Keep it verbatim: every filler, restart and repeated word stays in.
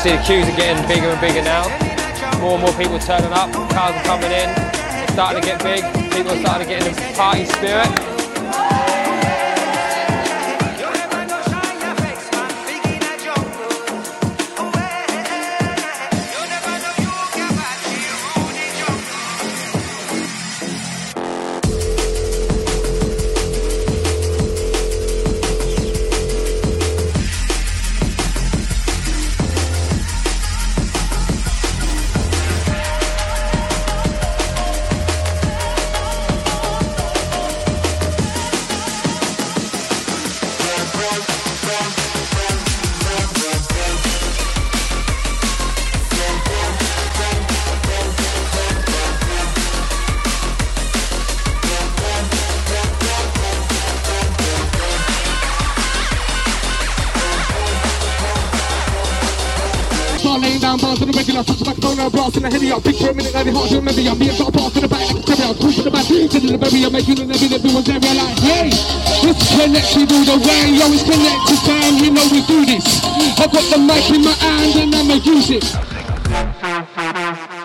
Obviously the queues are getting bigger and bigger now. More and more people turning up, cars are coming in, it's starting to get big, people are starting to get in the party spirit. Laying down bars on the regular, touch back phone and blast in the head of your big for a minute, and it's hard to remember your being got a pass in the back, like a cherry, I'll cruise to the back, to the berry, I'm making an every little one's area like, hey, this is connected all the way, yo, it's connected fam, you know we do this. I've got the mic in my hand and I'ma use it.